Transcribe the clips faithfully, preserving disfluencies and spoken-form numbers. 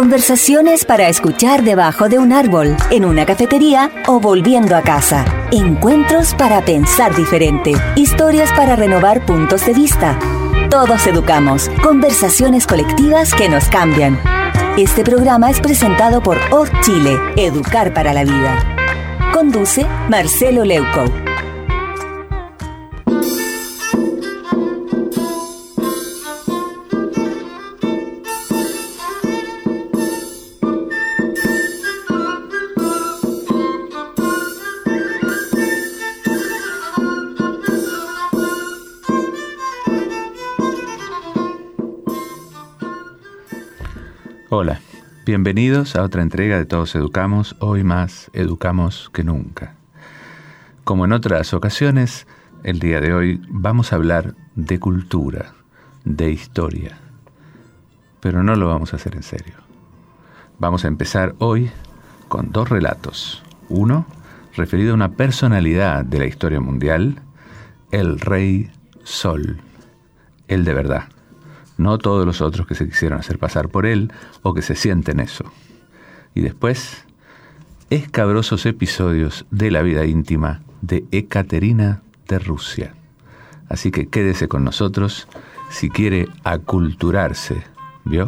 Conversaciones para escuchar debajo de un árbol, en una cafetería o volviendo a casa. Encuentros para pensar diferente. Historias para renovar puntos de vista. Todos educamos. Conversaciones colectivas que nos cambian. Este programa es presentado por O R Chile, Educar para la Vida. Conduce Marcelo Leuco. Hola, bienvenidos a otra entrega de Todos Educamos, hoy más educamos que nunca. Como en otras ocasiones, el día de hoy vamos a hablar de cultura, de historia, pero no lo vamos a hacer en serio. Vamos a empezar hoy con dos relatos. Uno, referido a una personalidad de la historia mundial, el Rey Sol, el de verdad. No todos los otros que se quisieron hacer pasar por él o que se sienten eso. Y después, escabrosos episodios de la vida íntima de Ekaterina de Rusia. Así que quédese con nosotros si quiere aculturarse, ¿vio?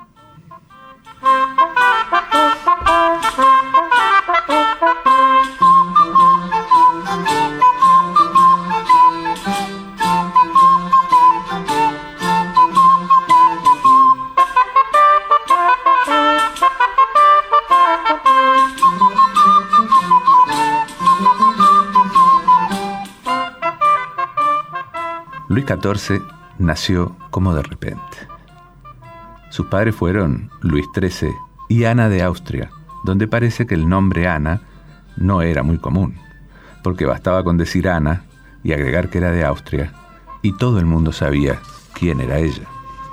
Luis catorce nació como de repente. Sus padres fueron Luis trece y Ana de Austria, donde parece que el nombre Ana no era muy común, porque bastaba con decir Ana y agregar que era de Austria, y todo el mundo sabía quién era ella.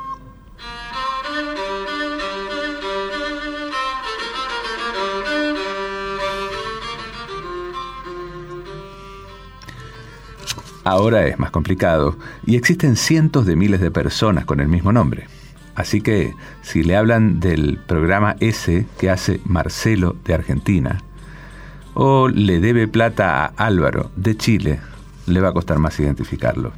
Ahora es más complicado y existen cientos de miles de personas con el mismo nombre. Así que si le hablan del programa ese que hace Marcelo de Argentina o le debe plata a Álvaro de Chile, le va a costar más identificarlo.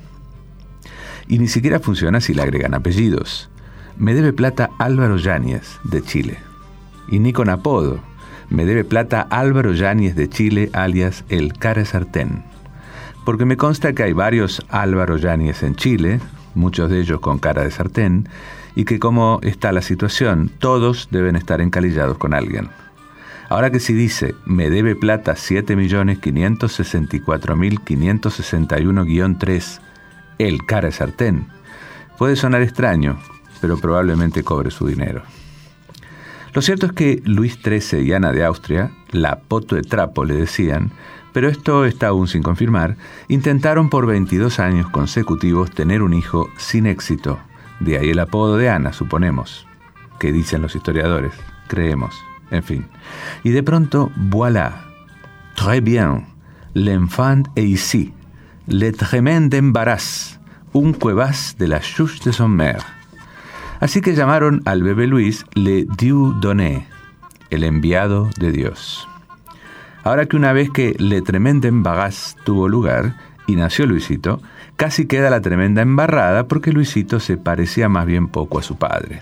Y ni siquiera funciona si le agregan apellidos. Me debe plata Álvaro Yáñez de Chile. Y ni con apodo. Me debe plata Álvaro Yáñez de Chile alias El Cara Sartén. Porque me consta que hay varios Álvaro Yáñez en Chile, muchos de ellos con cara de sartén, y que como está la situación, todos deben estar encalillados con alguien. Ahora que si dice, me debe plata siete millones quinientos sesenta y cuatro mil quinientos sesenta y uno guión tres, el cara de sartén, puede sonar extraño, pero probablemente cobre su dinero. Lo cierto es que Luis trece y Ana de Austria, la poto de trapo le decían, pero esto está aún sin confirmar, intentaron por veintidós años consecutivos tener un hijo sin éxito. De ahí el apodo de Ana, suponemos, que dicen los historiadores, creemos, en fin. Y de pronto, voilà, très bien, l'enfant est ici, le tremende embarras, un cuevas de la chuche de son mère. Así que llamaron al bebé Luis le Dieu donné, el enviado de Dios. Ahora que una vez que Le Tremende Embarras tuvo lugar y nació Luisito, casi queda la tremenda embarrada porque Luisito se parecía más bien poco a su padre.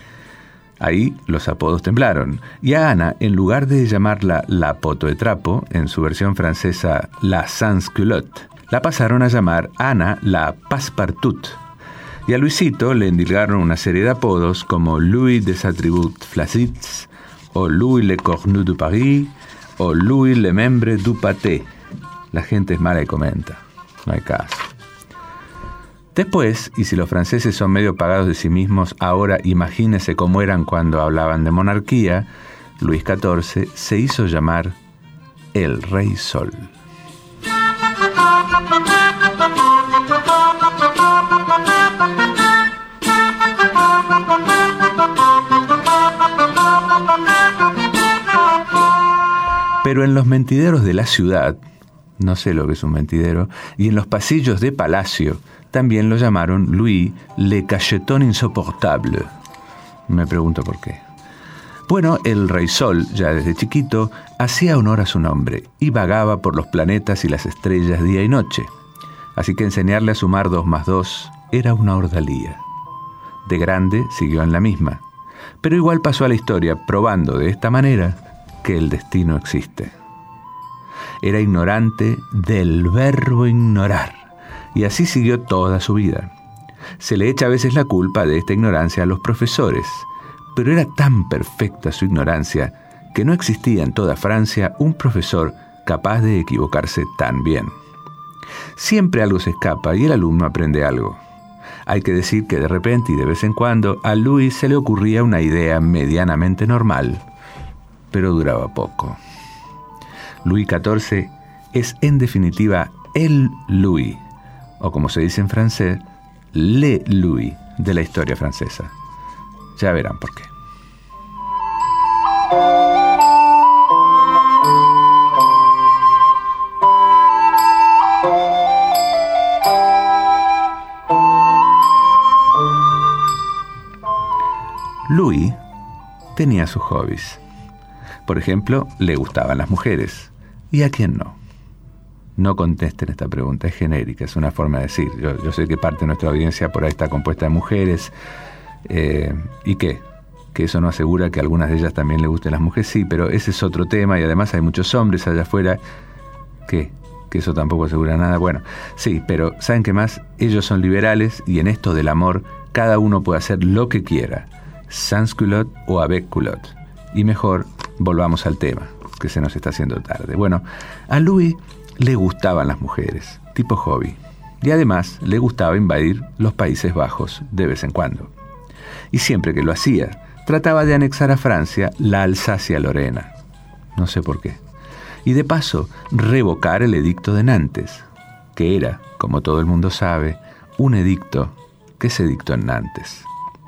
Ahí los apodos temblaron, y a Ana, en lugar de llamarla la poto de trapo, en su versión francesa la sans culotte, la pasaron a llamar Ana la Passepartout. Y a Luisito le endilgaron una serie de apodos como Louis des Attributs Flacides, o Louis le Cornu de Paris, o Louis le Membre du Pâté. La gente es mala y comenta. No hay caso. Después, y si los franceses son medio pagados de sí mismos, ahora imagínese cómo eran cuando hablaban de monarquía, Luis catorce se hizo llamar el Rey Sol. Pero en los mentideros de la ciudad, no sé lo que es un mentidero, y en los pasillos de palacio, también lo llamaron Louis le Cacheton Insoportable. Me pregunto por qué. Bueno, el Rey Sol, ya desde chiquito, hacía honor a su nombre y vagaba por los planetas y las estrellas día y noche. Así que enseñarle a sumar dos más dos era una ordalía. De grande siguió en la misma, pero igual pasó a la historia probando de esta manera que el destino existe. Era ignorante del verbo ignorar, y así siguió toda su vida. Se le echa a veces la culpa de esta ignorancia a los profesores, pero era tan perfecta su ignorancia que no existía en toda Francia un profesor capaz de equivocarse tan bien. Siempre algo se escapa y el alumno aprende algo. Hay que decir que de repente y de vez en cuando a Louis se le ocurría una idea medianamente normal, pero duraba poco. Louis catorce es en definitiva el Louis, o como se dice en francés, le Louis de la historia francesa. Ya verán por qué. Louis tenía sus hobbies. Por ejemplo, le gustaban las mujeres. ¿Y a quién no? No contesten esta pregunta, es genérica, es una forma de decir. Yo, yo sé que parte de nuestra audiencia por ahí está compuesta de mujeres. Eh, ¿Y qué? ¿Que eso no asegura que a algunas de ellas también le gusten las mujeres? Sí, pero ese es otro tema y además hay muchos hombres allá afuera. ¿Qué? ¿Que eso tampoco asegura nada? Bueno, sí, pero ¿saben qué más? Ellos son liberales y en esto del amor cada uno puede hacer lo que quiera, sans culotte o avec culotte. Y mejor, volvamos al tema, que se nos está haciendo tarde. Bueno, a Louis le gustaban las mujeres, tipo hobby. Y además le gustaba invadir los Países Bajos de vez en cuando. Y siempre que lo hacía, trataba de anexar a Francia la Alsacia-Lorena. No sé por qué. Y de paso, revocar el edicto de Nantes, que era, como todo el mundo sabe, un edicto que se dictó en Nantes.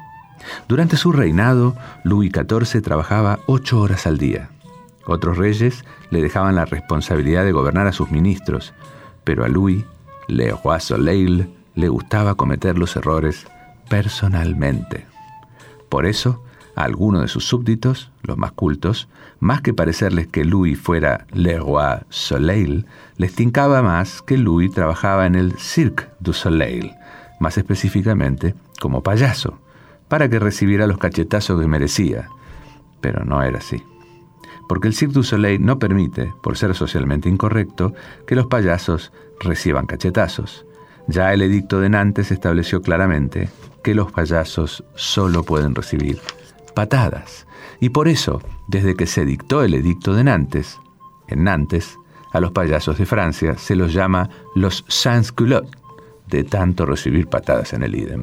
Durante su reinado, Louis catorce trabajaba ocho horas al día. Otros reyes le dejaban la responsabilidad de gobernar a sus ministros, pero a Louis, le Roi Soleil, le gustaba cometer los errores personalmente. Por eso, a algunos de sus súbditos, los más cultos, más que parecerles que Louis fuera le Roi Soleil, les tincaba más que Louis trabajaba en el Cirque du Soleil, más específicamente como payaso, para que recibiera los cachetazos que merecía. Pero no era así. Porque el Cirque du Soleil no permite, por ser socialmente incorrecto, que los payasos reciban cachetazos. Ya el edicto de Nantes estableció claramente que los payasos solo pueden recibir patadas. Y por eso, desde que se dictó el edicto de Nantes, en Nantes, a los payasos de Francia se los llama los sans culottes, de tanto recibir patadas en el ídem.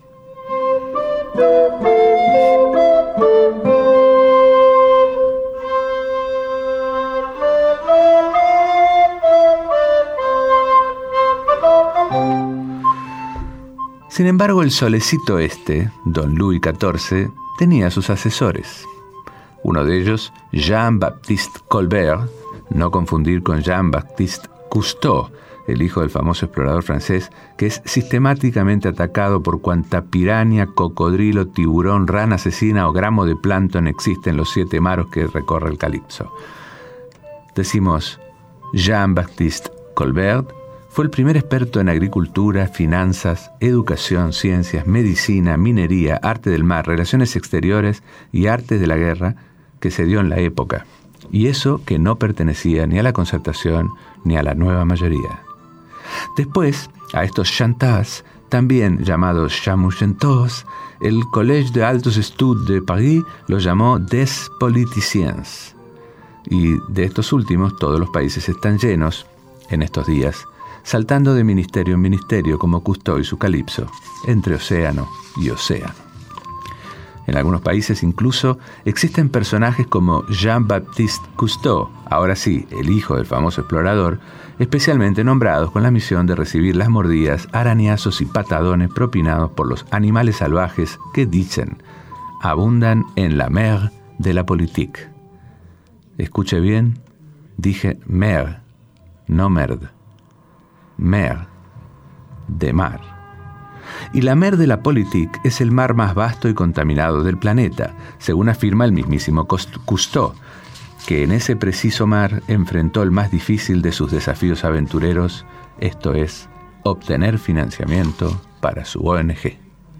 Sin embargo, el solecito este, don Louis catorce, tenía sus asesores. Uno de ellos, Jean-Baptiste Colbert, no confundir con Jean-Baptiste Cousteau, el hijo del famoso explorador francés, que es sistemáticamente atacado por cuanta piraña, cocodrilo, tiburón, rana asesina o gramo de plancton existe en los siete mares que recorre el Calipso. Decimos, Jean-Baptiste Colbert fue el primer experto en agricultura, finanzas, educación, ciencias, medicina, minería, arte del mar, relaciones exteriores y arte de la guerra que se dio en la época. Y eso que no pertenecía ni a la Concertación ni a la nueva mayoría. Después, a estos chantas, también llamados chamushentos, el Collège des Altes Études de París los llamó des politiciens. Y de estos últimos todos los países están llenos, en estos días, saltando de ministerio en ministerio como Cousteau y su Calipso, entre océano y océano. En algunos países incluso existen personajes como Jean-Baptiste Cousteau, ahora sí, el hijo del famoso explorador, especialmente nombrados con la misión de recibir las mordidas, arañazos y patadones propinados por los animales salvajes que, dicen, abundan en la mer de la politique. Escuche bien, dije mer, no merde. Mer, de mar. Y la mer de la Politique es el mar más vasto y contaminado del planeta, según afirma el mismísimo Cousteau, que en ese preciso mar enfrentó el más difícil de sus desafíos aventureros, esto es, obtener financiamiento para su O N G.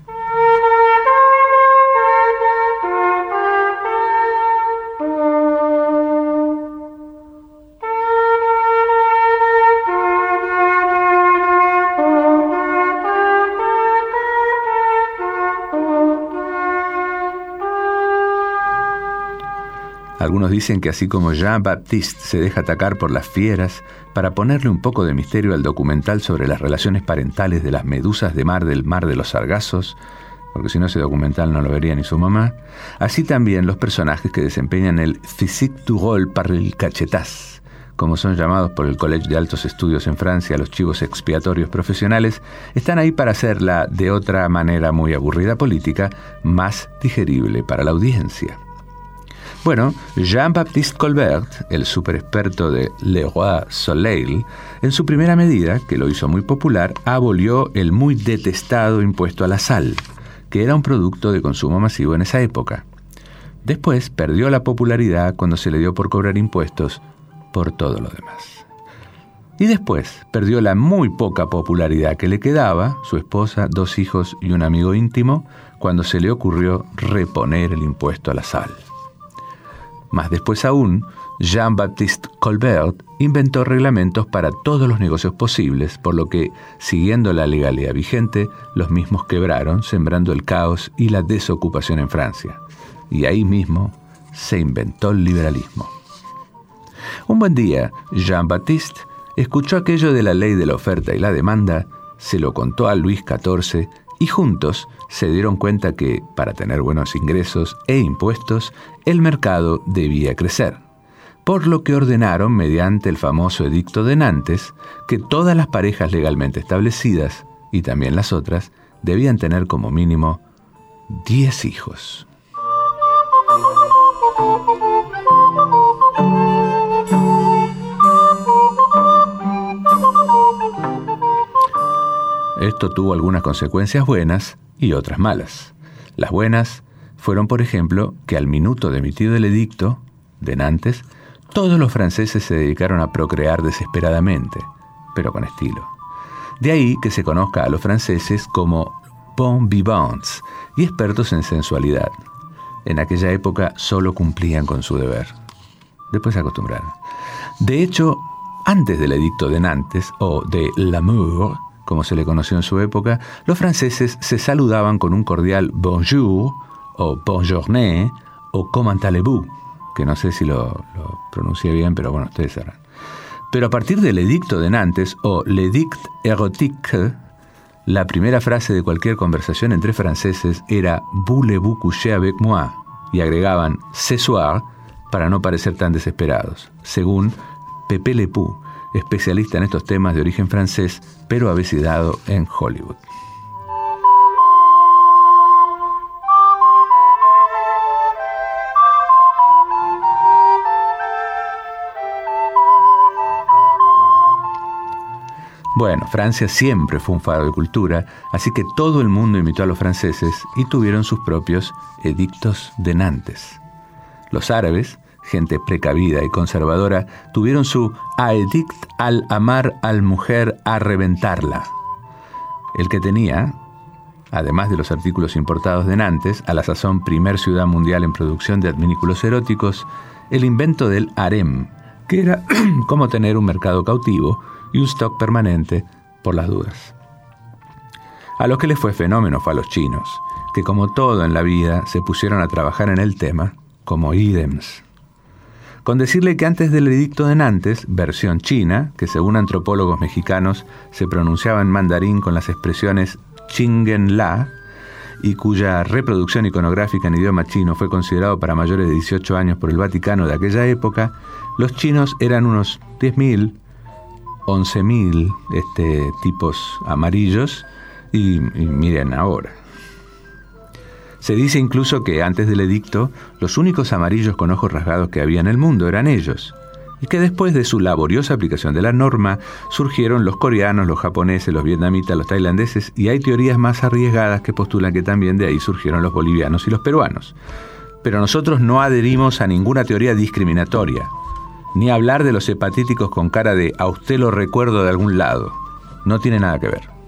Algunos dicen que así como Jean-Baptiste se deja atacar por las fieras para ponerle un poco de misterio al documental sobre las relaciones parentales de las medusas de mar del mar de los sargazos, porque si no ese documental no lo vería ni su mamá, así también los personajes que desempeñan el physique du rôle par le cachetas, como son llamados por el Collège de Altos Estudios en Francia los chivos expiatorios profesionales, están ahí para hacerla, de otra manera muy aburrida política, más digerible para la audiencia. Bueno, Jean-Baptiste Colbert, el superexperto de Le Roi Soleil, en su primera medida, que lo hizo muy popular, abolió el muy detestado impuesto a la sal, que era un producto de consumo masivo en esa época. Después perdió la popularidad cuando se le dio por cobrar impuestos por todo lo demás. Y después perdió la muy poca popularidad que le quedaba, su esposa, dos hijos y un amigo íntimo, cuando se le ocurrió reponer el impuesto a la sal. Más después aún, Jean-Baptiste Colbert inventó reglamentos para todos los negocios posibles, por lo que, siguiendo la legalidad vigente, los mismos quebraron, sembrando el caos y la desocupación en Francia. Y ahí mismo se inventó el liberalismo. Un buen día, Jean-Baptiste escuchó aquello de la ley de la oferta y la demanda, se lo contó a Luis catorce y juntos se dieron cuenta que, para tener buenos ingresos e impuestos, el mercado debía crecer, por lo que ordenaron, mediante el famoso Edicto de Nantes, que todas las parejas legalmente establecidas, y también las otras, debían tener como mínimo diez hijos. Esto tuvo algunas consecuencias buenas y otras malas. Las buenas fueron, por ejemplo, que al minuto de emitido el edicto de Nantes, todos los franceses se dedicaron a procrear desesperadamente, pero con estilo. De ahí que se conozca a los franceses como bons vivants y expertos en sensualidad. En aquella época solo cumplían con su deber. Después se acostumbraron. De hecho, antes del edicto de Nantes, o de l'amour, como se le conoció en su época, los franceses se saludaban con un cordial bonjour, o bonjourné, o comment allez-vous, que no sé si lo, lo pronuncié bien, pero bueno, ustedes sabrán. Pero a partir del edicto de Nantes, o l'édict érotique, la primera frase de cualquier conversación entre franceses era «Voulez-vous coucher avec moi?» y agregaban «ce soir» para no parecer tan desesperados, según Pepe Le Pew, especialista en estos temas de origen francés, pero avecidado en Hollywood. Bueno, Francia siempre fue un faro de cultura, así que todo el mundo imitó a los franceses y tuvieron sus propios edictos de Nantes. Los árabes, gente precavida y conservadora, tuvieron su Edict al amar al mujer a reventarla. El que tenía, además de los artículos importados de Nantes, a la sazón primer ciudad mundial en producción de adminículos eróticos, el invento del harem, que era como tener un mercado cautivo y un stock permanente por las dudas. A lo que les fue fenómeno fue a los chinos, que como todo en la vida se pusieron a trabajar en el tema como ídems. Con decirle que antes del edicto de Nantes, versión china, que según antropólogos mexicanos se pronunciaba en mandarín con las expresiones chingen la, y cuya reproducción iconográfica en idioma chino fue considerado para mayores de dieciocho años por el Vaticano de aquella época, los chinos eran unos diez mil, once mil este, tipos amarillos, y, y miren ahora. Se dice incluso que antes del edicto, los únicos amarillos con ojos rasgados que había en el mundo eran ellos, y que después de su laboriosa aplicación de la norma surgieron los coreanos, los japoneses, los vietnamitas, los tailandeses, y hay teorías más arriesgadas que postulan que también de ahí surgieron los bolivianos y los peruanos. Pero nosotros no adherimos a ninguna teoría discriminatoria, ni hablar de los hepatíticos con cara de a usted lo recuerdo de algún lado. No tiene nada que ver.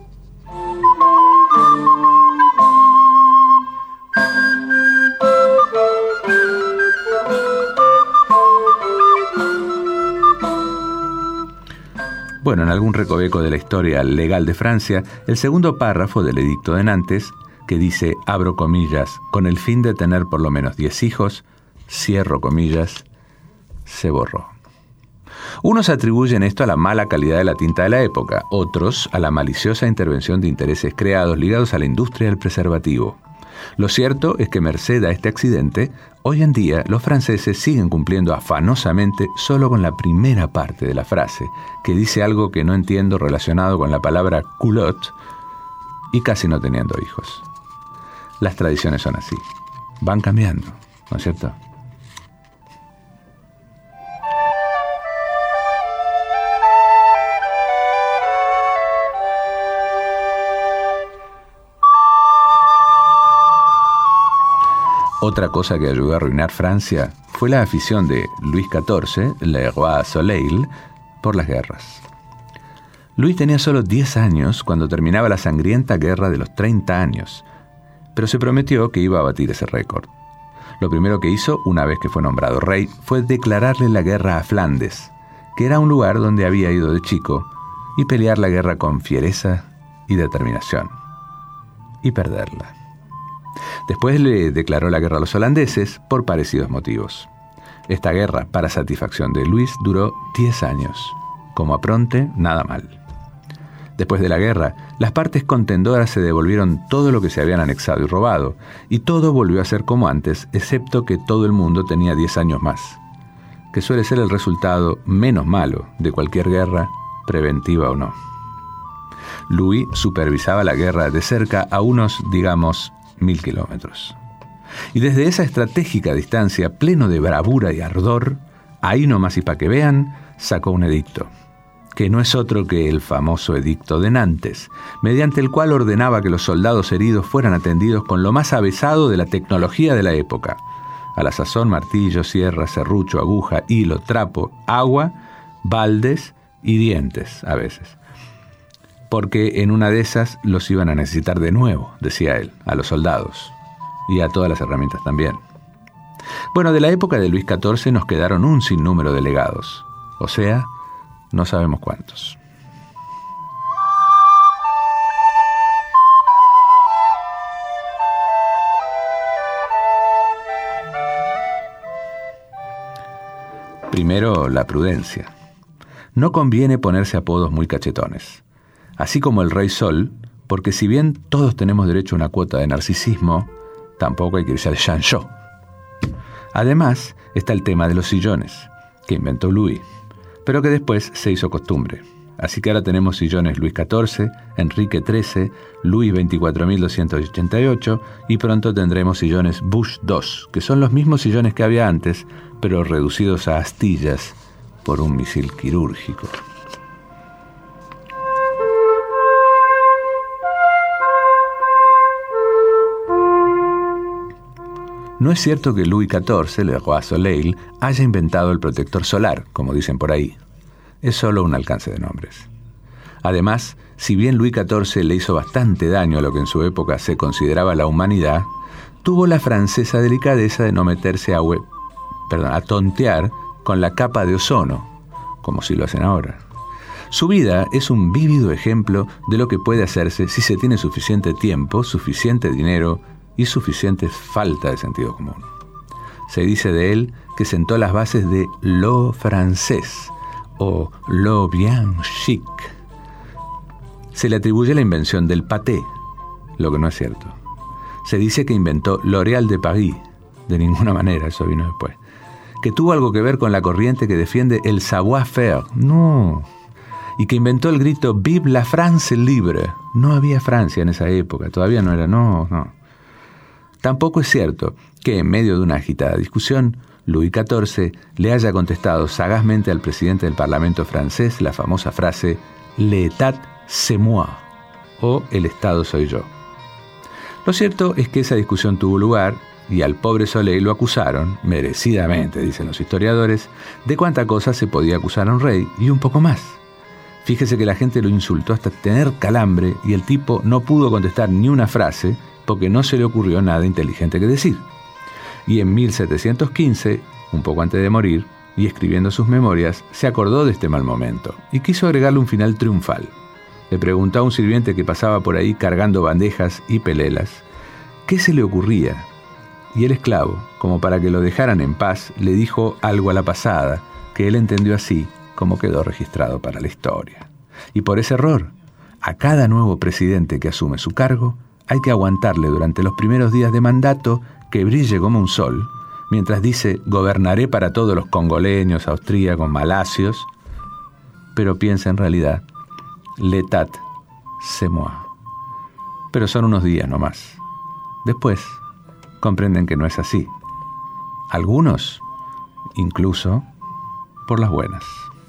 Bueno, en algún recoveco de la historia legal de Francia, el segundo párrafo del Edicto de Nantes, que dice, abro comillas, con el fin de tener por lo menos diez hijos, cierro comillas, se borró. Unos atribuyen esto a la mala calidad de la tinta de la época, otros a la maliciosa intervención de intereses creados ligados a la industria del preservativo. Lo cierto es que merced a este accidente, hoy en día los franceses siguen cumpliendo afanosamente solo con la primera parte de la frase, que dice algo que no entiendo relacionado con la palabra culotte, y casi no teniendo hijos. Las tradiciones son así, van cambiando, ¿no es cierto? Otra cosa que ayudó a arruinar Francia fue la afición de Luis catorce, Le Roi Soleil, por las guerras. Luis tenía solo diez años cuando terminaba la sangrienta guerra de los treinta años, pero se prometió que iba a batir ese récord. Lo primero que hizo, una vez que fue nombrado rey, fue declararle la guerra a Flandes, que era un lugar donde había ido de chico, y pelear la guerra con fiereza y determinación, y perderla. Después le declaró la guerra a los holandeses por parecidos motivos. Esta guerra, para satisfacción de Luis, duró diez años. Como apronte, nada mal. Después de la guerra, las partes contendoras se devolvieron todo lo que se habían anexado y robado, y todo volvió a ser como antes, excepto que todo el mundo tenía diez años más, que suele ser el resultado menos malo de cualquier guerra, preventiva o no. Louis supervisaba la guerra de cerca a unos, digamos, mil kilómetros. Y desde esa estratégica distancia, pleno de bravura y ardor, ahí nomás y pa' que vean, sacó un edicto, que no es otro que el famoso Edicto de Nantes, mediante el cual ordenaba que los soldados heridos fueran atendidos con lo más avezado de la tecnología de la época. A la sazón, martillo, sierra, serrucho, aguja, hilo, trapo, agua, baldes y dientes a veces. Porque en una de esas los iban a necesitar de nuevo, decía él, a los soldados, y a todas las herramientas también. Bueno, de la época de Luis catorce nos quedaron un sinnúmero de legados, o sea, no sabemos cuántos. Primero, la prudencia. No conviene ponerse apodos muy cachetones. Así como el Rey Sol, porque si bien todos tenemos derecho a una cuota de narcisismo, tampoco hay que irse al Jean-Jean. Además, está el tema de los sillones, que inventó Louis, pero que después se hizo costumbre. Así que ahora tenemos sillones Luis catorce, Enrique trece, Louis veinticuatro mil doscientos ochenta y ocho y pronto tendremos sillones Bush dos, que son los mismos sillones que había antes, pero reducidos a astillas por un misil quirúrgico. No es cierto que Louis catorce, Le Roi Soleil, haya inventado el protector solar, como dicen por ahí. Es solo un alcance de nombres. Además, si bien Louis catorce le hizo bastante daño a lo que en su época se consideraba la humanidad, tuvo la francesa delicadeza de no meterse a, web, perdón, a tontear con la capa de ozono, como si lo hacen ahora. Su vida es un vívido ejemplo de lo que puede hacerse si se tiene suficiente tiempo, suficiente dinero y suficiente falta de sentido común. Se dice de él que sentó las bases de lo francés o lo bien chic. Se le atribuye la invención del pâté, lo que no es cierto. Se dice que inventó L'Oréal de París, de ninguna manera, eso vino después. Que tuvo algo que ver con la corriente que defiende el savoir-faire, no. Y que inventó el grito Vive la France libre. No había Francia en esa época, todavía no era, no, no. Tampoco es cierto que en medio de una agitada discusión, Luis catorce le haya contestado sagazmente al presidente del Parlamento francés la famosa frase «L'État, c'est moi», o «El Estado soy yo». Lo cierto es que esa discusión tuvo lugar y al pobre Soleil lo acusaron, merecidamente, dicen los historiadores, de cuánta cosa se podía acusar a un rey y un poco más. Fíjese que la gente lo insultó hasta tener calambre y el tipo no pudo contestar ni una frase porque no se le ocurrió nada inteligente que decir. Y en mil setecientos quince, un poco antes de morir, y escribiendo sus memorias, se acordó de este mal momento y quiso agregarle un final triunfal. Le preguntó a un sirviente que pasaba por ahí cargando bandejas y pelelas qué se le ocurría. Y el esclavo, como para que lo dejaran en paz, le dijo algo a la pasada, que él entendió así como quedó registrado para la historia. Y por ese error, a cada nuevo presidente que asume su cargo, hay que aguantarle durante los primeros días de mandato que brille como un sol, mientras dice gobernaré para todos los congoleños, austríacos, malasios, pero piensa en realidad l'État, c'est moi. Pero son unos días nomás. Después comprenden que no es así. Algunos, incluso, por las buenas.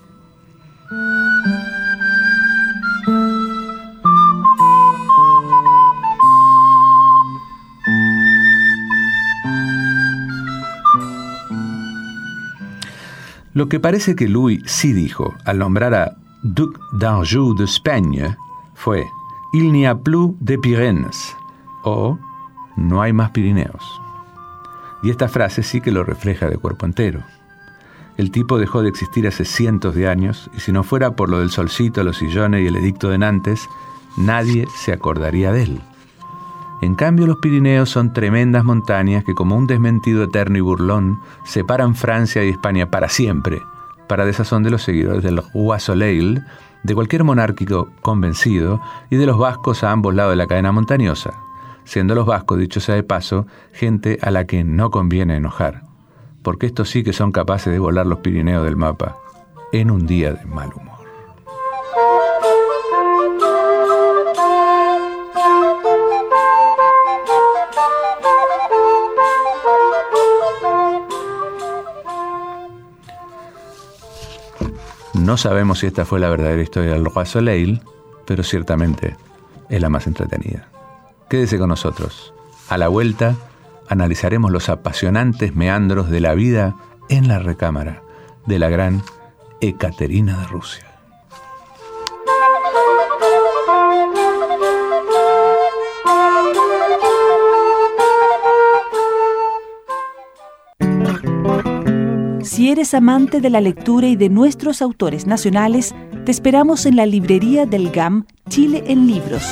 Lo que parece que Louis sí dijo al nombrar a Duc d'Anjou d'Espagne fue «Il n'y a plus de Pyrénées», o «No hay más Pirineos». Y esta frase sí que lo refleja de cuerpo entero. El tipo dejó de existir hace cientos de años y si no fuera por lo del solcito, los sillones y el edicto de Nantes, nadie se acordaría de él. En cambio, los Pirineos son tremendas montañas que, como un desmentido eterno y burlón, separan Francia y España para siempre, para desazón de los seguidores del Roi Soleil, de cualquier monárquico convencido y de los vascos a ambos lados de la cadena montañosa, siendo los vascos, dicho sea de paso, gente a la que no conviene enojar, porque estos sí que son capaces de volar los Pirineos del mapa en un día de mal humor. No sabemos si esta fue la verdadera historia del Roi Soleil, pero ciertamente es la más entretenida. Quédese con nosotros. A la vuelta, analizaremos los apasionantes meandros de la vida en la recámara de la gran Ekaterina de Rusia. Si eres amante de la lectura y de nuestros autores nacionales, te esperamos en la librería del G A M Chile en Libros.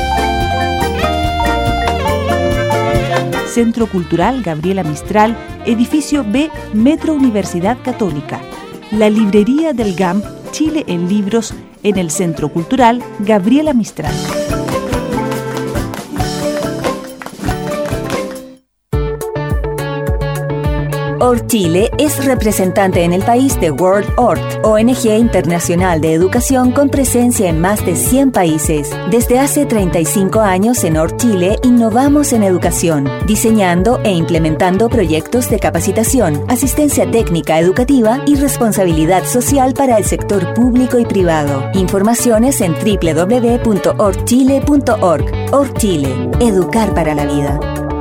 Centro Cultural Gabriela Mistral, Edificio B, Metro Universidad Católica. La librería del G A M Chile en Libros en el Centro Cultural Gabriela Mistral. ORChile es representante en el país de World Ort, O N G internacional de educación con presencia en más de cien países. Desde hace treinta y cinco años en ORChile innovamos en educación, diseñando e implementando proyectos de capacitación, asistencia técnica educativa y responsabilidad social para el sector público y privado. Informaciones en doble u doble u doble u punto orchile punto org. ORChile, educar para la vida.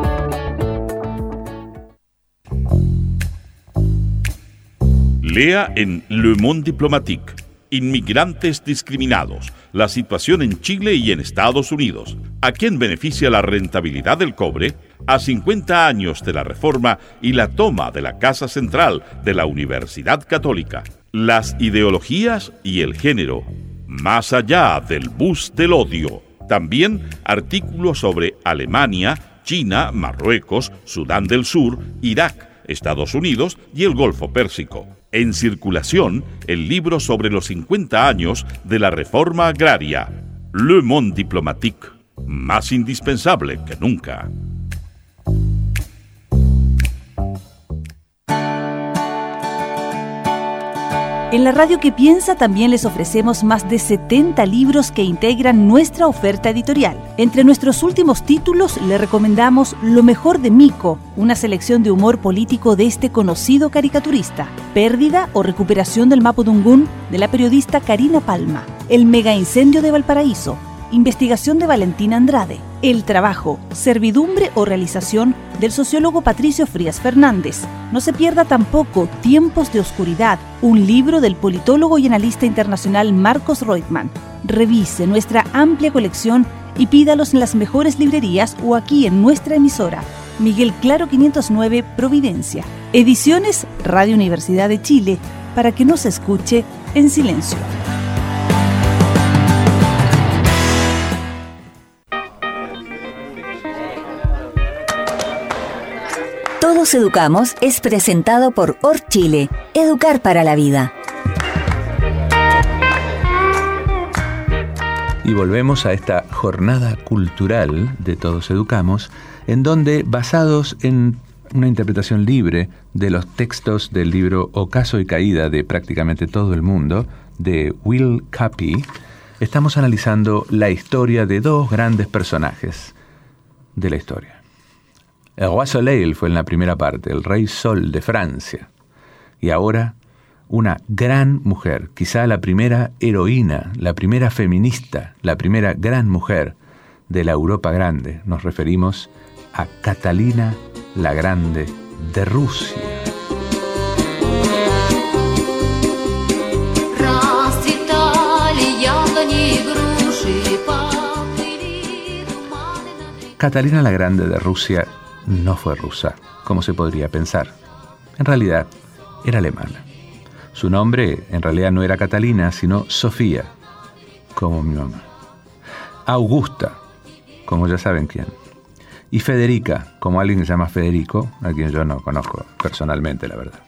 Lea en Le Monde Diplomatique, Inmigrantes discriminados, la situación en Chile y en Estados Unidos. ¿A quién beneficia la rentabilidad del cobre? A cincuenta años de la reforma y la toma de la Casa Central de la Universidad Católica. Las ideologías y el género, más allá del bus del odio. También artículos sobre Alemania, China, Marruecos, Sudán del Sur, Irak, Estados Unidos y el Golfo Pérsico. En circulación, el libro sobre los cincuenta años de la reforma agraria. Le Monde Diplomatique, más indispensable que nunca. En la Radio que Piensa también les ofrecemos más de setenta libros que integran nuestra oferta editorial. Entre nuestros últimos títulos le recomendamos Lo mejor de Mico, una selección de humor político de este conocido caricaturista. Pérdida o recuperación del Mapudungún, de la periodista Karina Palma. El mega incendio de Valparaíso, investigación de Valentina Andrade. El trabajo, servidumbre o realización del sociólogo Patricio Frías Fernández. No se pierda tampoco Tiempos de Oscuridad, un libro del politólogo y analista internacional Marcos Reutemann. Revise nuestra amplia colección y pídalos en las mejores librerías o aquí en nuestra emisora. Miguel Claro quinientos nueve, Providencia. Ediciones Radio Universidad de Chile, para que no se escuche en silencio. Todos Educamos es presentado por O R Chile, Educar para la Vida. Y volvemos a esta jornada cultural de Todos Educamos, en donde, basados en una interpretación libre de los textos del libro Ocaso y Caída de prácticamente todo el mundo, de Will Cappy, estamos analizando la historia de dos grandes personajes de la historia. El Roi Soleil fue en la primera parte, el Rey Sol de Francia. Y ahora, una gran mujer, quizá la primera heroína, la primera feminista, la primera gran mujer de la Europa Grande. Nos referimos a Catalina la Grande de Rusia. Catalina la Grande de Rusia no fue rusa, como se podría pensar. En realidad, era alemana. Su nombre, en realidad, no era Catalina, sino Sofía, como mi mamá. Augusta, como ya saben quién. Y Federica, como alguien que se llama Federico, a quien yo no conozco personalmente, la verdad.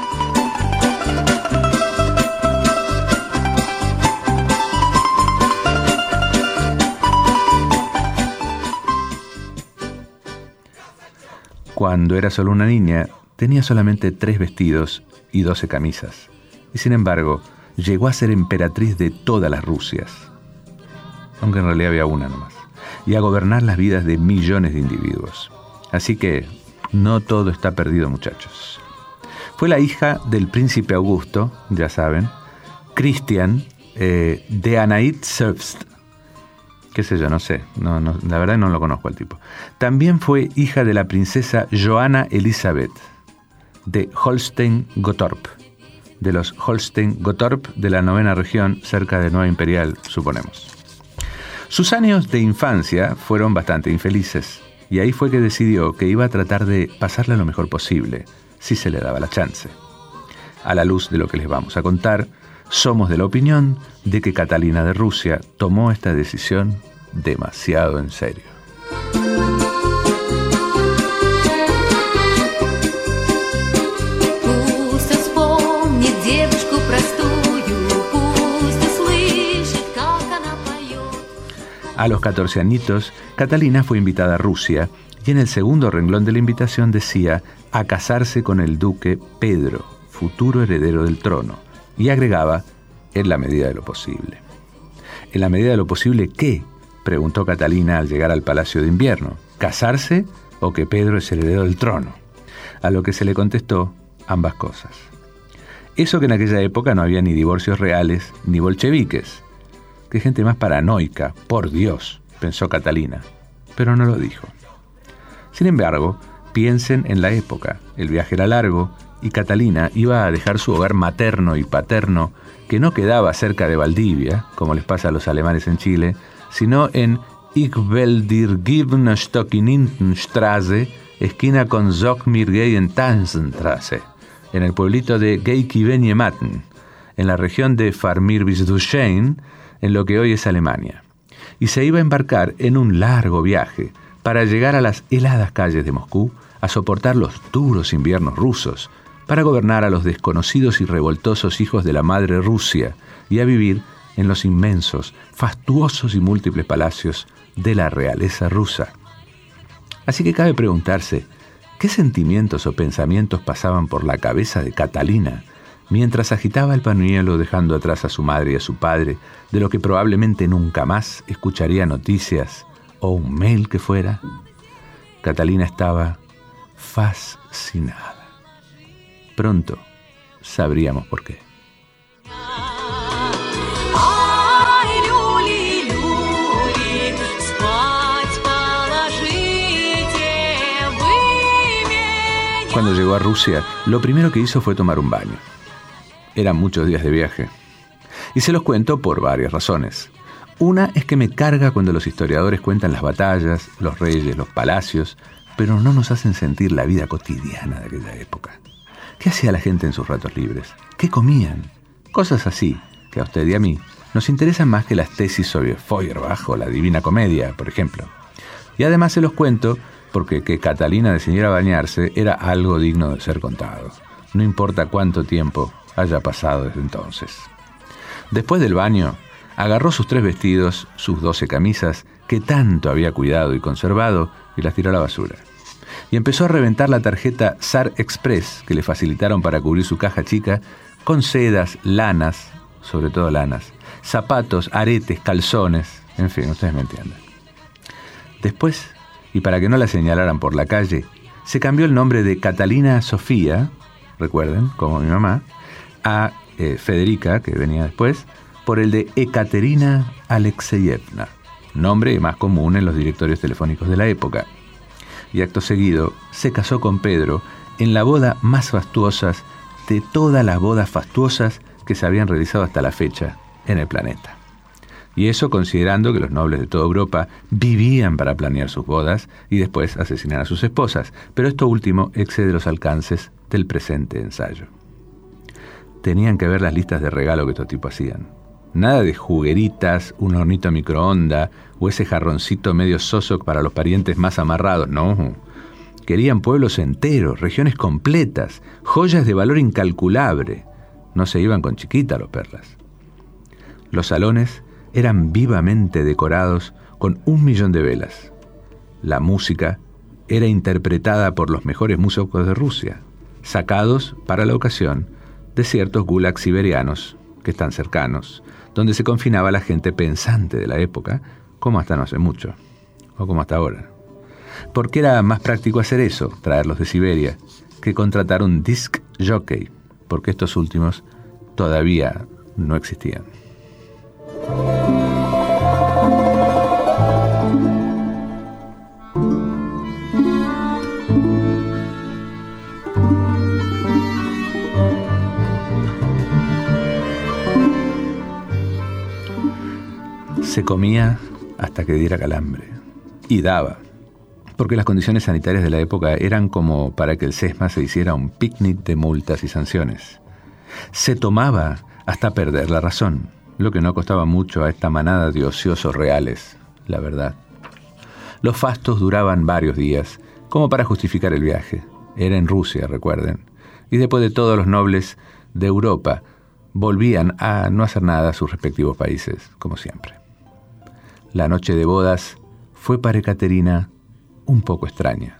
Cuando era solo una niña, tenía solamente tres vestidos y doce camisas. Y sin embargo, llegó a ser emperatriz de todas las Rusias, aunque en realidad había una nomás, y a gobernar las vidas de millones de individuos. Así que no todo está perdido, muchachos. Fue la hija del príncipe Augusto, ya saben, Christian eh, de Anaitz-Soest. Qué sé yo, no sé, no, no, la verdad no lo conozco al tipo. También fue hija de la princesa Johanna Elisabeth de Holstein-Gottorp, de los Holstein-Gottorp de la novena región, cerca de Nueva Imperial, suponemos. Sus años de infancia fueron bastante infelices, y ahí fue que decidió que iba a tratar de pasarla lo mejor posible, si se le daba la chance. A la luz de lo que les vamos a contar, somos de la opinión de que Catalina de Rusia tomó esta decisión demasiado en serio. A los catorce añitos, Catalina fue invitada a Rusia y en el segundo renglón de la invitación decía a casarse con el duque Pedro, futuro heredero del trono. Y agregaba, en la medida de lo posible. ¿En la medida de lo posible qué?, preguntó Catalina al llegar al Palacio de Invierno. ¿Casarse o que Pedro es heredero del trono? A lo que se le contestó, ambas cosas. Eso que en aquella época no había ni divorcios reales ni bolcheviques. ¡Qué gente más paranoica! ¡Por Dios!, pensó Catalina, pero no lo dijo. Sin embargo, piensen en la época. El viaje era largo, y Catalina iba a dejar su hogar materno y paterno, que no quedaba cerca de Valdivia, como les pasa a los alemanes en Chile, sino en Ich will dir geben Stockinintenstraße, esquina con Zockmirgeyentanzenstraße, en el pueblito de Geikivenjematten, en la región de Farmirbisduschein, en lo que hoy es Alemania. Y se iba a embarcar en un largo viaje para llegar a las heladas calles de Moscú, a soportar los duros inviernos rusos, para gobernar a los desconocidos y revoltosos hijos de la madre Rusia y a vivir en los inmensos, fastuosos y múltiples palacios de la realeza rusa. Así que cabe preguntarse, ¿qué sentimientos o pensamientos pasaban por la cabeza de Catalina mientras agitaba el pañuelo dejando atrás a su madre y a su padre, de lo que probablemente nunca más escucharía noticias o un mail que fuera, Catalina estaba fascinada. Pronto sabríamos por qué. Cuando llegó a Rusia, lo primero que hizo fue tomar un baño. Eran muchos días de viaje. Y se los cuento por varias razones. Una es que me carga cuando los historiadores cuentan las batallas, los reyes, los palacios, pero no nos hacen sentir la vida cotidiana de aquella época. ¿Qué hacía la gente en sus ratos libres? ¿Qué comían? Cosas así, que a usted y a mí nos interesan más que las tesis sobre Feuerbach o la Divina Comedia, por ejemplo. Y además se los cuento porque que Catalina decidiera bañarse era algo digno de ser contado. No importa cuánto tiempo haya pasado desde entonces. Después del baño, agarró sus tres vestidos, sus doce camisas, que tanto había cuidado y conservado, y las tiró a la basura. Y empezó a reventar la tarjeta Zar Express que le facilitaron para cubrir su caja chica, con sedas, lanas, sobre todo lanas, zapatos, aretes, calzones, en fin, ustedes me entienden. Después, y para que no la señalaran por la calle, se cambió el nombre de Catalina Sofía, recuerden, como mi mamá, a eh, Federica, que venía después, por el de Ekaterina Alexeyevna, nombre más común en los directorios telefónicos de la época. Y acto seguido se casó con Pedro en la boda más fastuosa de todas las bodas fastuosas que se habían realizado hasta la fecha en el planeta. Y eso considerando que los nobles de toda Europa vivían para planear sus bodas y después asesinar a sus esposas, pero esto último excede los alcances del presente ensayo. Tenían que ver las listas de regalo que estos tipos hacían. Nada de jugueritas, un hornito a microondas o ese jarroncito medio soso para los parientes más amarrados, no. Querían pueblos enteros, regiones completas, joyas de valor incalculable. No se iban con chiquitas los perlas. Los salones eran vivamente decorados con un millón de velas. La música era interpretada por los mejores músicos de Rusia, sacados para la ocasión de ciertos gulags siberianos que están cercanos, donde se confinaba la gente pensante de la época, como hasta no hace mucho, o como hasta ahora. Porque era más práctico hacer eso, traerlos de Siberia, que contratar un disc jockey, porque estos últimos todavía no existían. Se comía hasta que diera calambre. Y daba. Porque las condiciones sanitarias de la época eran como para que el SESMA se hiciera un picnic de multas y sanciones. Se tomaba hasta perder la razón, lo que no costaba mucho a esta manada de ociosos reales, la verdad. Los fastos duraban varios días, como para justificar el viaje. Era en Rusia, recuerden. Y después de todos los nobles de Europa volvían a no hacer nada a sus respectivos países, como siempre. La noche de bodas fue para Ekaterina un poco extraña.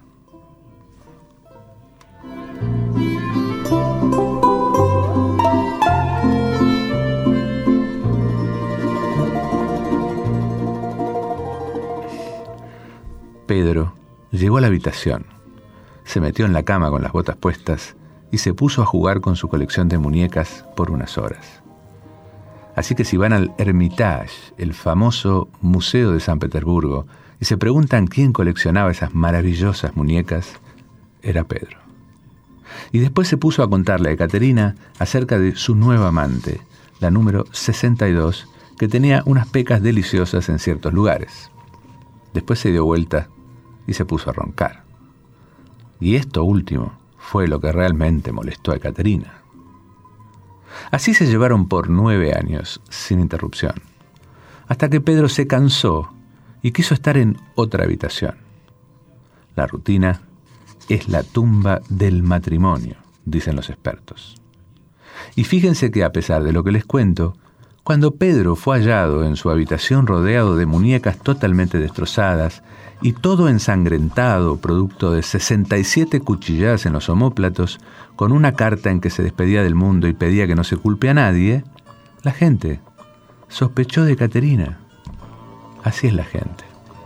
Pedro llegó a la habitación, se metió en la cama con las botas puestas y se puso a jugar con su colección de muñecas por unas horas. Así que si van al Hermitage, el famoso museo de San Petersburgo, y se preguntan quién coleccionaba esas maravillosas muñecas, era Pedro. Y después se puso a contarle a Ekaterina acerca de su nueva amante, la número sesenta y dos, que tenía unas pecas deliciosas en ciertos lugares. Después se dio vuelta y se puso a roncar. Y esto último fue lo que realmente molestó a Ekaterina. Así se llevaron por nueve años, sin interrupción, hasta que Pedro se cansó y quiso estar en otra habitación. La rutina es la tumba del matrimonio, dicen los expertos. Y fíjense que a pesar de lo que les cuento, cuando Pedro fue hallado en su habitación rodeado de muñecas totalmente destrozadas y todo ensangrentado, producto de sesenta y siete cuchilladas en los omóplatos, con una carta en que se despedía del mundo y pedía que no se culpe a nadie, la gente sospechó de Caterina. Así es la gente.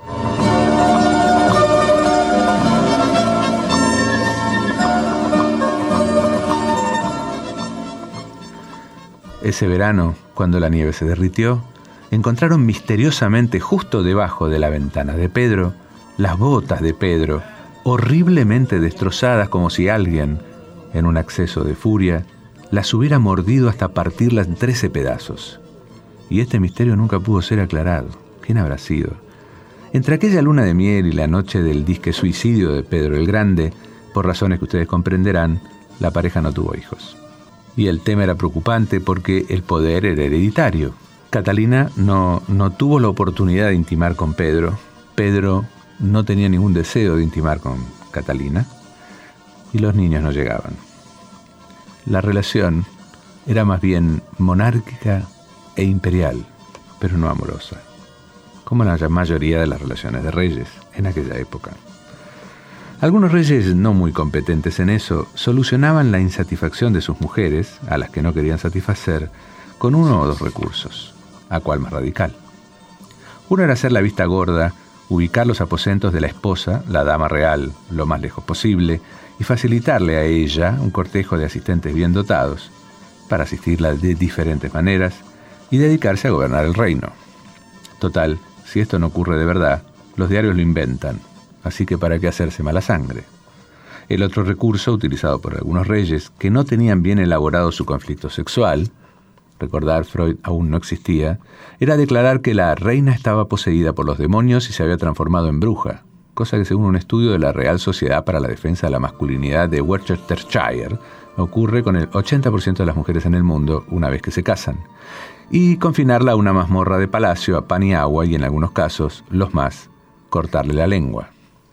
Ese verano, cuando la nieve se derritió, encontraron misteriosamente justo debajo de la ventana de Pedro las botas de Pedro, horriblemente destrozadas, como si alguien, en un acceso de furia, las hubiera mordido hasta partirlas en trece pedazos. Y este misterio nunca pudo ser aclarado. ¿Quién habrá sido? Entre aquella luna de miel y la noche del disque suicidio de Pedro el Grande, por razones que ustedes comprenderán, la pareja no tuvo hijos. Y el tema era preocupante porque el poder era hereditario. Catalina no, no tuvo la oportunidad de intimar con Pedro. Pedro no tenía ningún deseo de intimar con Catalina. Y los niños no llegaban. La relación era más bien monárquica e imperial, pero no amorosa, como la mayoría de las relaciones de reyes en aquella época. Algunos reyes no muy competentes en eso solucionaban la insatisfacción de sus mujeres, a las que no querían satisfacer, con uno o dos recursos, a cuál más radical. Uno era hacer la vista gorda, ubicar los aposentos de la esposa, la dama real, lo más lejos posible, y facilitarle a ella un cortejo de asistentes bien dotados, para asistirla de diferentes maneras, y dedicarse a gobernar el reino. Total, si esto no ocurre de verdad, los diarios lo inventan, así que para qué hacerse mala sangre. El otro recurso, utilizado por algunos reyes que no tenían bien elaborado su conflicto sexual, recordar Freud aún no existía, era declarar que la reina estaba poseída por los demonios y se había transformado en bruja, cosa que según un estudio de la Real Sociedad para la Defensa de la Masculinidad de Worcestershire, ocurre con el ochenta por ciento de las mujeres en el mundo una vez que se casan, y confinarla a una mazmorra de palacio a pan y agua y en algunos casos, los más, cortarle la lengua.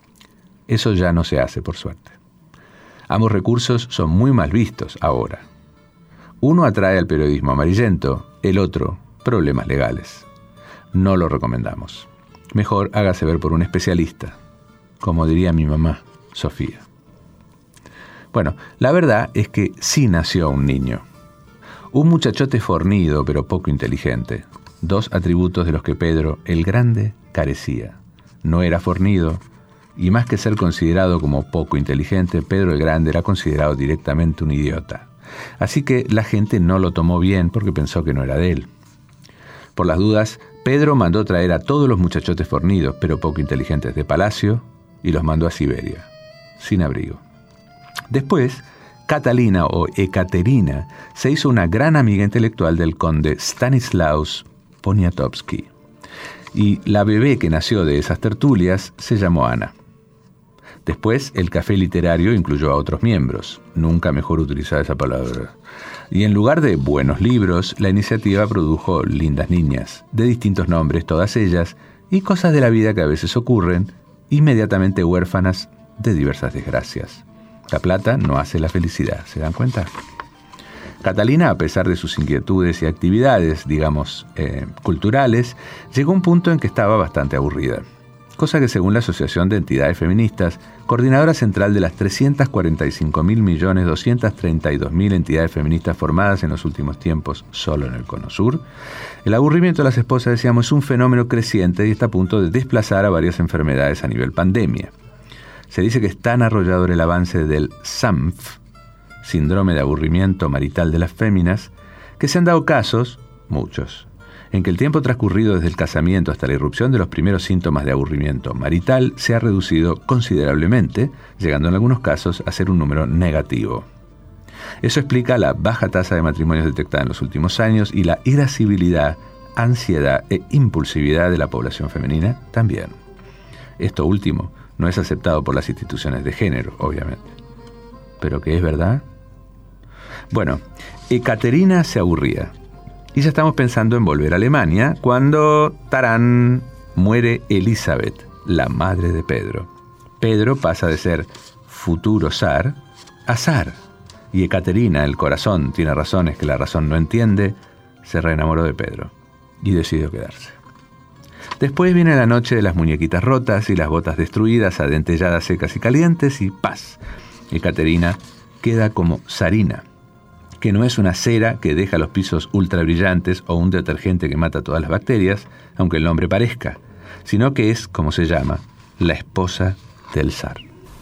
Eso ya no se hace, por suerte. Ambos recursos son muy mal vistos ahora. Uno atrae al periodismo amarillento, el otro, problemas legales. No lo recomendamos. Mejor hágase ver por un especialista, como diría mi mamá, Sofía. Bueno, la verdad es que sí nació un niño. Un muchachote fornido, pero poco inteligente. Dos atributos de los que Pedro el Grande carecía. No era fornido, y más que ser considerado como poco inteligente, Pedro el Grande era considerado directamente un idiota. Así que la gente no lo tomó bien porque pensó que no era de él. Por las dudas, Pedro mandó traer a todos los muchachotes fornidos, pero poco inteligentes de palacio, y los mandó a Siberia, sin abrigo. Después, Catalina o Ekaterina se hizo una gran amiga intelectual del conde Stanislaus Poniatowski. Y la bebé que nació de esas tertulias se llamó Ana. Después, el café literario incluyó a otros miembros. Nunca mejor utilizar esa palabra. Y en lugar de buenos libros, la iniciativa produjo lindas niñas, de distintos nombres todas ellas, y cosas de la vida que a veces ocurren, inmediatamente huérfanas de diversas desgracias. La plata no hace la felicidad, ¿se dan cuenta? Catalina, a pesar de sus inquietudes y actividades, digamos, eh, culturales, llegó a un punto en que estaba bastante aburrida. Cosa que según la Asociación de Entidades Feministas, coordinadora central de las trescientos cuarenta y cinco mil millones doscientos treinta y dos mil entidades feministas formadas en los últimos tiempos solo en el Cono Sur, el aburrimiento de las esposas, decíamos, es un fenómeno creciente y está a punto de desplazar a varias enfermedades a nivel pandemia. Se dice que es tan arrollador el avance del S A M F, síndrome de aburrimiento marital de las féminas, que se han dado casos, muchos, en que el tiempo transcurrido desde el casamiento hasta la irrupción de los primeros síntomas de aburrimiento marital se ha reducido considerablemente, llegando en algunos casos a ser un número negativo. Eso explica la baja tasa de matrimonios detectada en los últimos años y la irascibilidad, ansiedad e impulsividad de la población femenina también. Esto último no es aceptado por las instituciones de género, obviamente. ¿Pero qué es verdad? Bueno, Ekaterina se aburría. Y ya estamos pensando en volver a Alemania cuando, tarán, muere Elizabeth, la madre de Pedro. Pedro pasa de ser futuro zar a zar. Y Ekaterina, el corazón tiene razones que la razón no entiende, se reenamoró de Pedro y decidió quedarse. Después viene la noche de las muñequitas rotas y las botas destruidas, adentelladas, secas y calientes, y ¡paz! Ekaterina queda como Sarina, que no es una cera que deja los pisos ultra brillantes o un detergente que mata todas las bacterias, aunque el nombre parezca, sino que es, como se llama, la esposa del zar.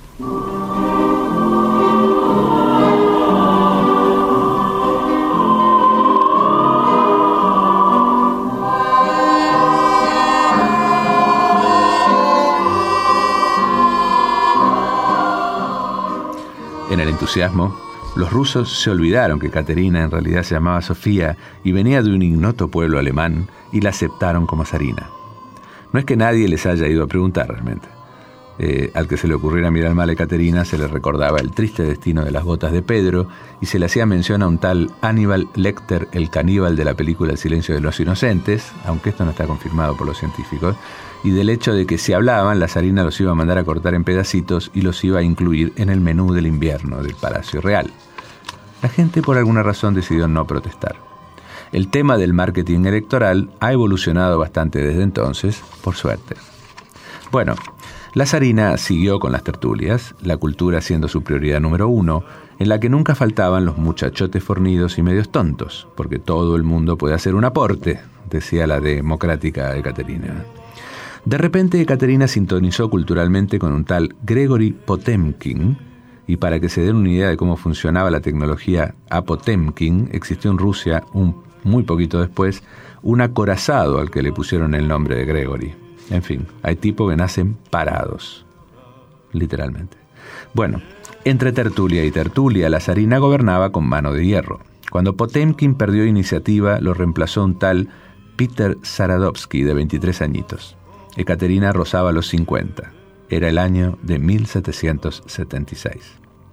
En el entusiasmo, los rusos se olvidaron que Ekaterina en realidad se llamaba Sofía y venía de un ignoto pueblo alemán y la aceptaron como zarina. No es que nadie les haya ido a preguntar realmente. Eh, al que se le ocurriera mirar mal a Ekaterina se le recordaba el triste destino de las botas de Pedro y se le hacía mención a un tal Hannibal Lecter, el caníbal de la película El silencio de los inocentes, aunque esto no está confirmado por los científicos, y del hecho de que si hablaban, la zarina los iba a mandar a cortar en pedacitos y los iba a incluir en el menú del invierno del Palacio Real. La gente por alguna razón decidió no protestar. El tema del marketing electoral ha evolucionado bastante desde entonces, por suerte. Bueno, la zarina siguió con las tertulias, la cultura siendo su prioridad número uno, en la que nunca faltaban los muchachotes fornidos y medios tontos, porque todo el mundo puede hacer un aporte, decía la democrática Ekaterina. De repente Ekaterina sintonizó culturalmente con un tal Gregory Potemkin, y para que se den una idea de cómo funcionaba la tecnología a Potemkin, existió en Rusia, un, muy poquito después, un acorazado al que le pusieron el nombre de Gregory. En fin, hay tipos que nacen parados, literalmente. Bueno, entre tertulia y tertulia, la zarina gobernaba con mano de hierro. Cuando Potemkin perdió iniciativa, lo reemplazó un tal Peter Saradovsky, de veintitrés añitos. Ekaterina rozaba los cincuenta. Era el año de mil setecientos setenta y seis.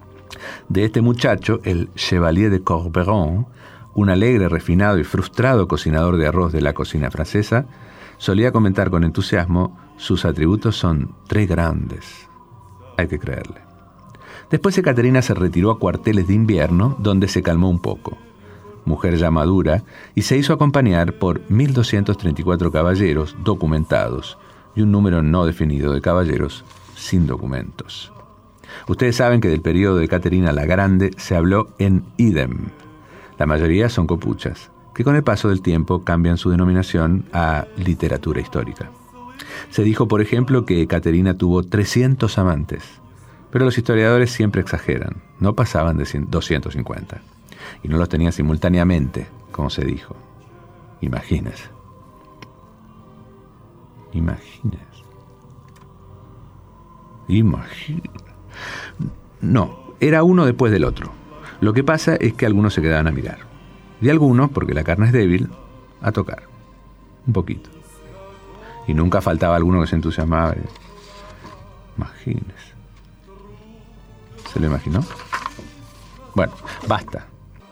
De este muchacho, el Chevalier de Corberon, un alegre, refinado y frustrado cocinador de arroz de la cocina francesa, solía comentar con entusiasmo: sus atributos son tres grandes. Hay que creerle. Después Ekaterina se retiró a cuarteles de invierno, donde se calmó un poco. Mujer ya madura, y se hizo acompañar por mil doscientos treinta y cuatro caballeros documentados y un número no definido de caballeros sin documentos. Ustedes saben que del periodo de Ekaterina la Grande se habló en idem. La mayoría son copuchas, que con el paso del tiempo cambian su denominación a literatura histórica. Se dijo, por ejemplo, que Ekaterina tuvo trescientos amantes, pero los historiadores siempre exageran, no pasaban de doscientos cincuenta, y no los tenía simultáneamente, como se dijo. Imagínense. Imagínense. Imagínense. No, era uno después del otro. Lo que pasa es que algunos se quedaban a mirar. Y algunos, porque la carne es débil, a tocar. Un poquito. Y nunca faltaba alguno que se entusiasmaba. Imagínese. ¿Se lo imaginó? Bueno, basta.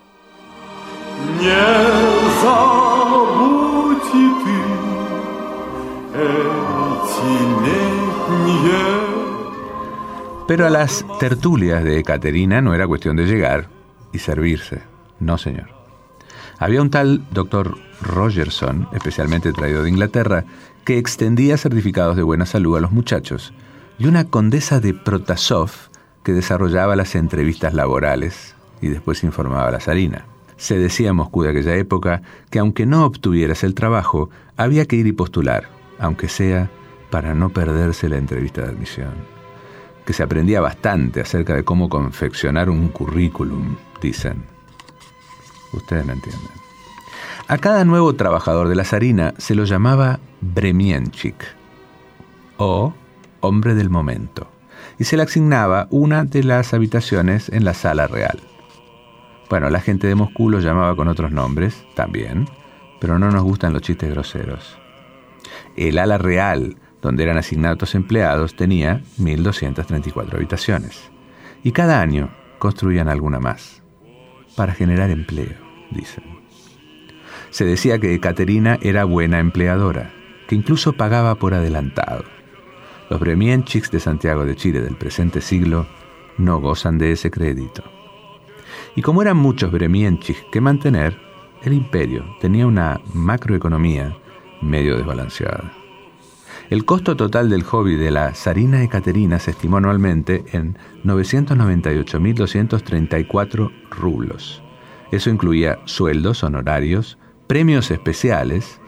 Pero a las tertulias de Ekaterina no era cuestión de llegar y servirse. No, señor. Había un tal doctor Rogerson, especialmente traído de Inglaterra, que extendía certificados de buena salud a los muchachos, y una condesa de Protasov que desarrollaba las entrevistas laborales y después informaba a la zarina. Se decía en Moscú de aquella época que aunque no obtuvieras el trabajo, había que ir y postular, aunque sea para no perderse la entrevista de admisión. Que se aprendía bastante acerca de cómo confeccionar un currículum, dicen. Ustedes me entienden. A cada nuevo trabajador de la zarina se lo llamaba Bremienchik, o hombre del momento, y se le asignaba una de las habitaciones en la sala real. Bueno, la gente de Moscú lo llamaba con otros nombres, también, pero no nos gustan los chistes groseros. El ala real, donde eran asignados empleados, tenía mil doscientas treinta y cuatro habitaciones, y cada año construían alguna más, para generar empleo, dicen. Se decía que Ekaterina era buena empleadora, que incluso pagaba por adelantado. Los Bremienchiks de Santiago de Chile del presente siglo no gozan de ese crédito. Y como eran muchos Bremienchiks que mantener, el imperio tenía una macroeconomía medio desbalanceada. El costo total del hobby de la zarina Ekaterina se estimó anualmente en novecientos noventa y ocho mil doscientos treinta y cuatro rublos. Eso incluía sueldos, honorarios, premios especiales,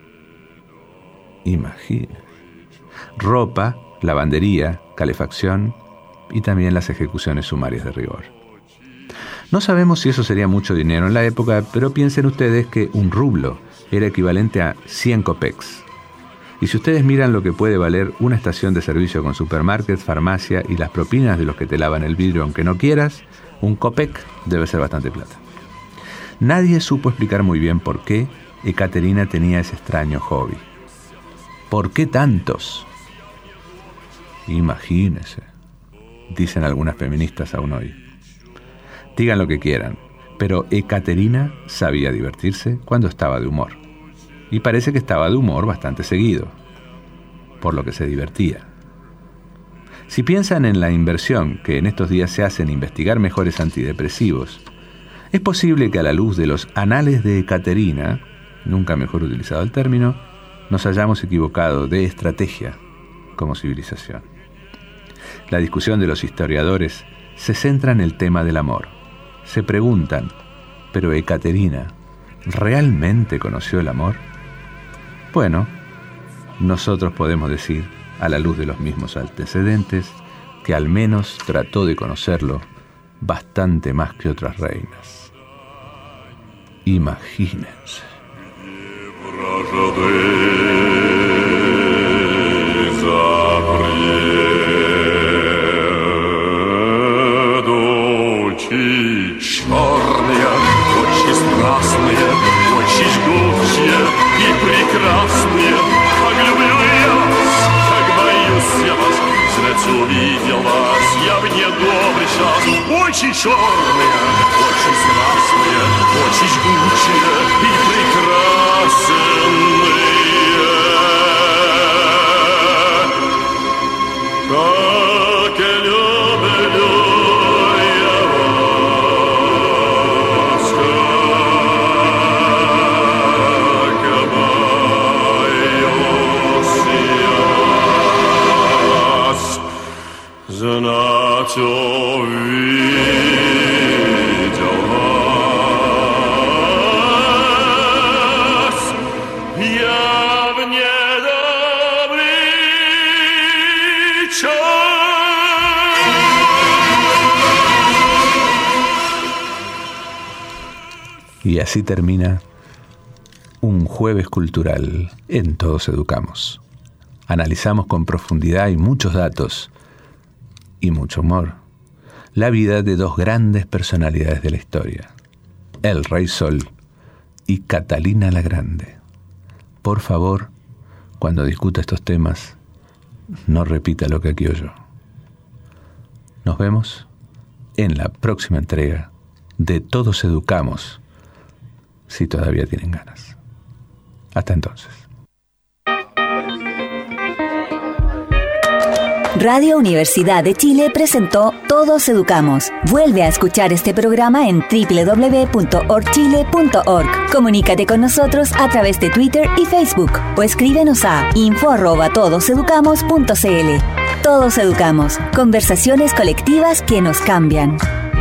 imagina, ropa, lavandería, calefacción y también las ejecuciones sumarias de rigor. No sabemos si eso sería mucho dinero en la época, pero piensen ustedes que un rublo era equivalente a cien copecks. Y si ustedes miran lo que puede valer una estación de servicio con supermarkets, farmacia y las propinas de los que te lavan el vidrio aunque no quieras, un copec debe ser bastante plata. Nadie supo explicar muy bien por qué Ekaterina tenía ese extraño hobby. ¿Por qué tantos? Imagínese, dicen algunas feministas aún hoy. Digan lo que quieran, pero Ekaterina sabía divertirse cuando estaba de humor. Y parece que estaba de humor bastante seguido, por lo que se divertía. Si piensan en la inversión que en estos días se hace en investigar mejores antidepresivos, es posible que a la luz de los anales de Ekaterina, nunca mejor utilizado el término, nos hayamos equivocado de estrategia como civilización. La discusión de los historiadores se centra en el tema del amor. Se preguntan, ¿pero Ekaterina realmente conoció el amor? Bueno, nosotros podemos decir, a la luz de los mismos antecedentes, que al menos trató de conocerlo bastante más que otras reinas. Imagínense. Черные, очень страстные, очень жгучие и прекрасные. Как люблю я вас, как боюсь я вас, знать увидел вас, я в недобрый час. Очень черные, очень страстные, очень жгучие и прекрасные. Как люблю я вас, как боюсь я вас, знать увидел вас, я в недобрый час. Y así termina un jueves cultural en Todos Educamos. Analizamos con profundidad y muchos datos y mucho humor la vida de dos grandes personalidades de la historia, el Rey Sol y Catalina la Grande. Por favor, cuando discuta estos temas, no repita lo que aquí oyó. Nos vemos en la próxima entrega de Todos Educamos, si todavía tienen ganas. Hasta entonces. Radio Universidad de Chile presentó Todos Educamos. Vuelve a escuchar este programa en doble u doble u doble u punto orchile punto org. Comunícate con nosotros a través de Twitter y Facebook o escríbenos a info arroba todoseducamos punto cl. Todos Educamos. Conversaciones colectivas que nos cambian.